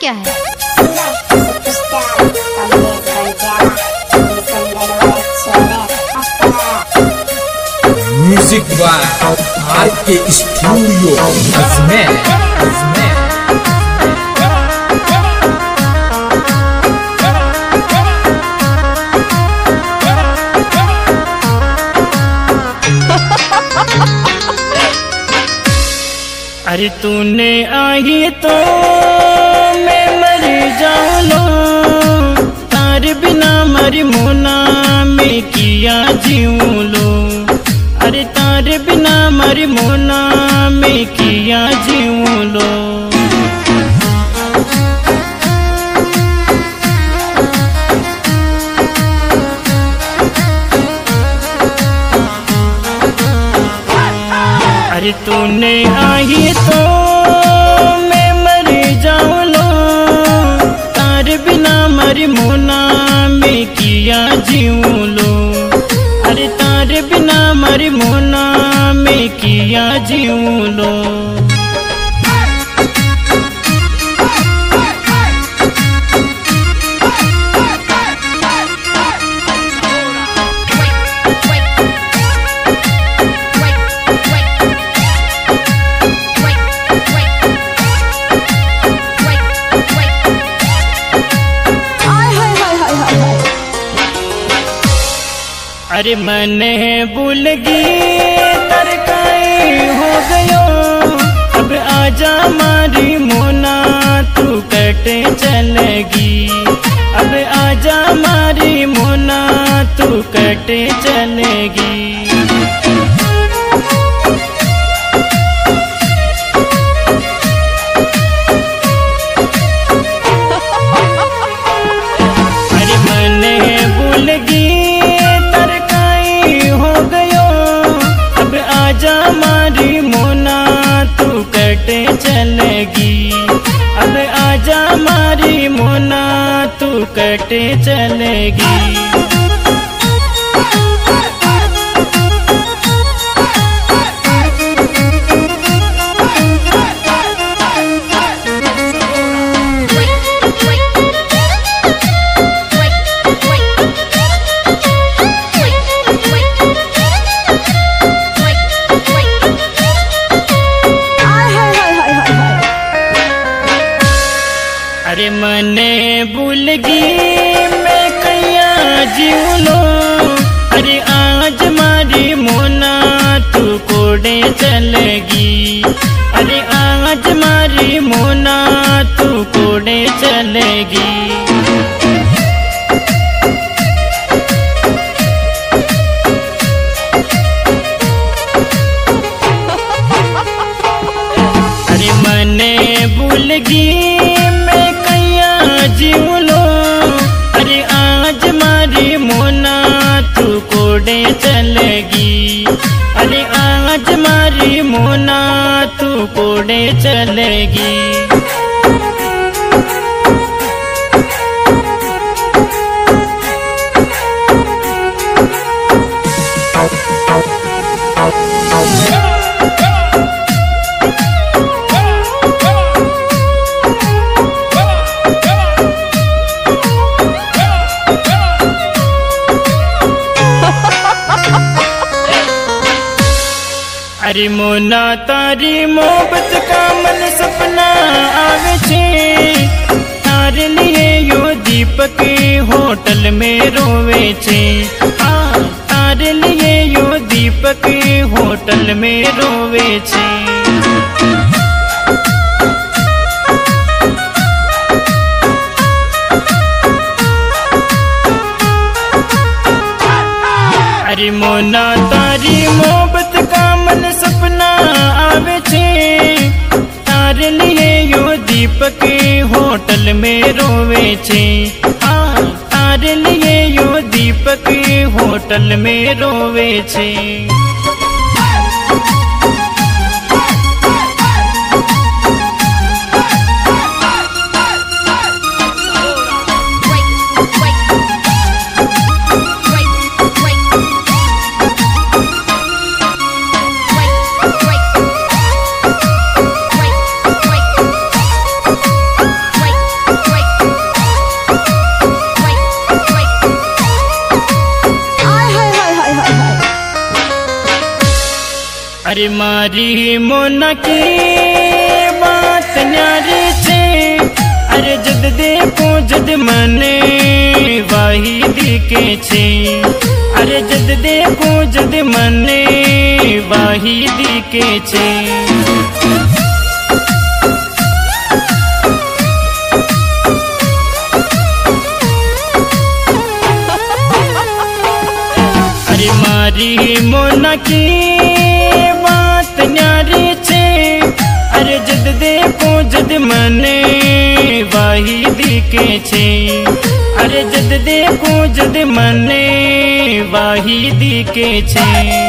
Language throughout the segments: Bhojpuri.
क्या है? Music by RK studio Ajmer. अरे तूने आई तो मैं मर जाऊं लो, तार बिना मरी मोना मैं किया जीऊं लो। अरे तार बिना मरी मोना मैं किया जीऊं लो। अरे तूने आई तो मैं मर जाऊं लो, तार बिना मरी मोना मैं किया जीऊं लो। अरे तार बिना मरी मोना मैं किया जीऊं लो। अरे मने भूल गई तरकाई हो गयो, अब आजा मारी मोना तू कटे चलेगी। अब आजा मारी मोना तू कटे चलेगी। अरे मने भूल गई मारी मोना तू कटे चलेगी। अब आजा मारी मोना तू कटे चलेगी। अरे मने भूल गई मैं कैया जीऊं लो, अरे आज मारी मोना तू कोड़े चलेगी। अरे आज मारी मोना तू कोड़े चलेगी। अरे मने भूल गई जीऊं लो, अरे आज मारी मोना तू कोड़े चलेगी। अरे आज मारी मोना तू कोड़े चलेगी। अरे मोना तारी मोहब्बत का मन सपना आवे छे, तार लिए यो दीपक होटल में रोवे छे। हाँ तार लिए यो दीपक होटल में रोवे छे। अरे मोना तारी मोहब्बत का मन सपना आवे छे, तार लिए यो दीपक होटल में रोवे छे। हाँ तार लिए यो दीपक होटल में रोवे छे। अरे मारी मोना की बात न्यारी छे अरे जद देखो जद मने वाही दिखे छे अरे जद देखो जद मने वाही दिखे छे अरे मारी मोना की बात न्यारी छे अरे जद देखो जद मने वाही दिखे छे अरे जद देखो जद मने वाही दिखे छे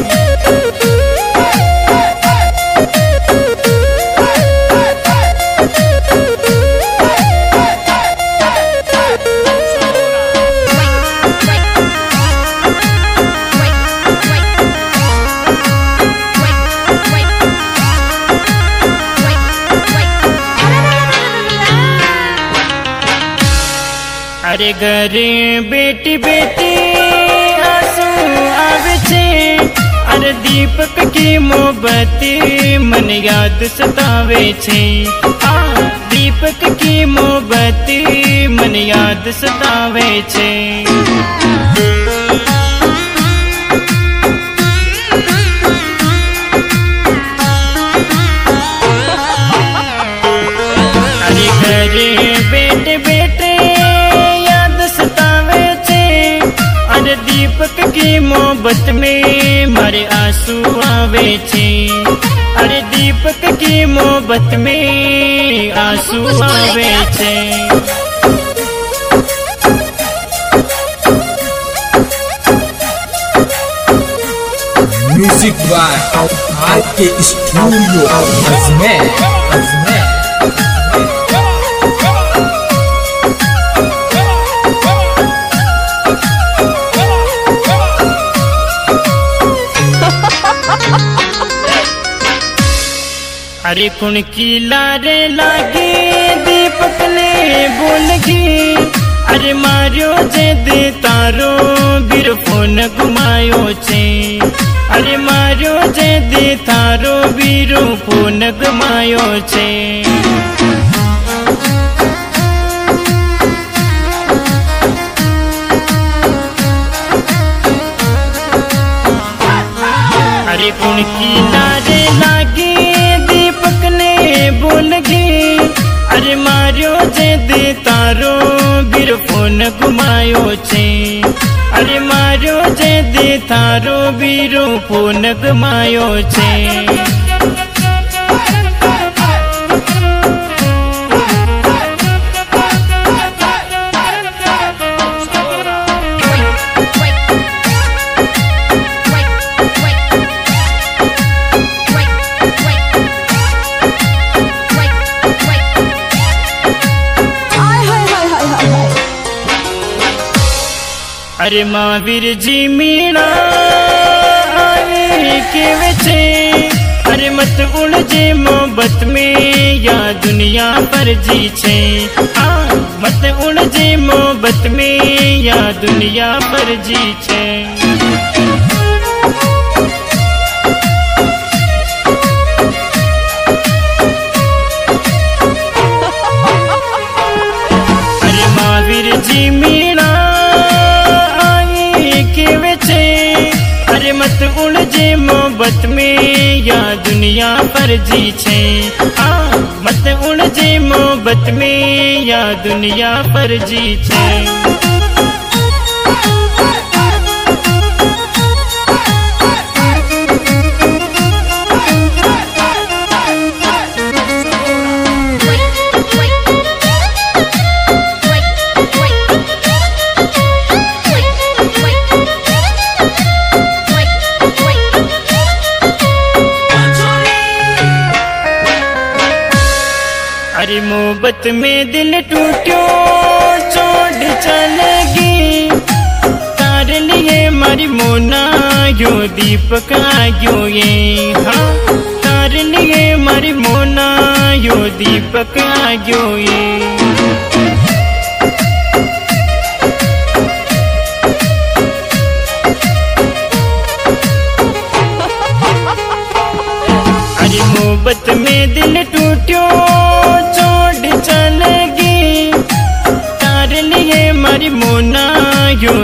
अरे घरे बेटी बेटी आंसू आवे छे अरे दीपक की मोहब्बती मन याद सतावे छे दीपक की मोहब्बती मन याद सतावे छे अरे घरे बेटे बेटे दीपक की मोहब्बत में मारे आंसू आवे छे अरे दीपक की मोहब्बत में आंसू आवे छे music by RK studio Ajmer Ajmer. अरे कुण की लारे लागे दीपक ने बोलगी अरे मारियो जे दे तारो बीर फोन घुमायो छे अरे मारियो जे दे तारो बीरो फोन घुमायो छे अरे कुण की लारे लागे दीपक ने बोलगी अरे मारियो जे दे तारो बीर फोन घुमायो छे अरे मारियो जे दे तारो बीरो फोन घुमायो छे अरे महावीर जी मीणा आवे के छे अरे मत उलझे मोहब्बत में या दुनिया पर जी छे मत उलझे मोहब्बत में या दुनिया पर जी छे अरे महावीर जी मीणा अरे मत उलझे मोहब्बत में या दुनिया पर जी छे मत उलझे मोहब्बत में या दुनिया पर जी छे अरे मोहब्बत में दिल टूटो छोड़ चलेगी तारे लिए मारी मोना यो दीपक आयो ये तारे लिए मारी मोना यो दीपक आयो ये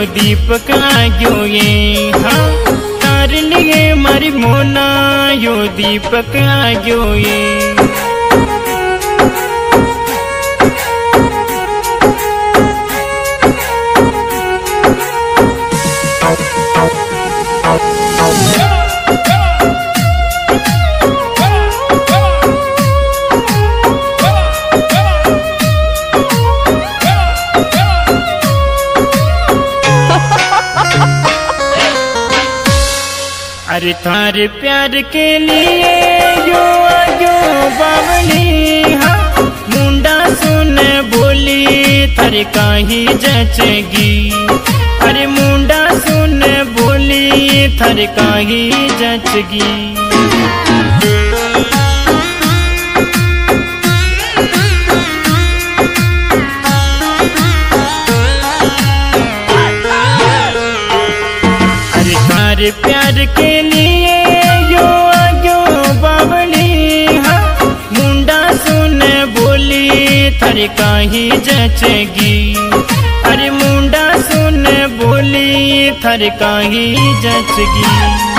दीपक आग्यो ये हाँ तार लिए मारी मोना यो दीपक आग्यो ये अरे थारे प्यार के लिए यो आयो बावली हाँ मुंडा सुन बोली थारे काही जचेगी अरे मुंडा सुन बोली थारे काही जचगी प्यार के लिए यो आयो बावली हाँ मुंडा सुन बोली थारे काही जचेगी अरे मुंडा सुन बोली थारे काही जचगी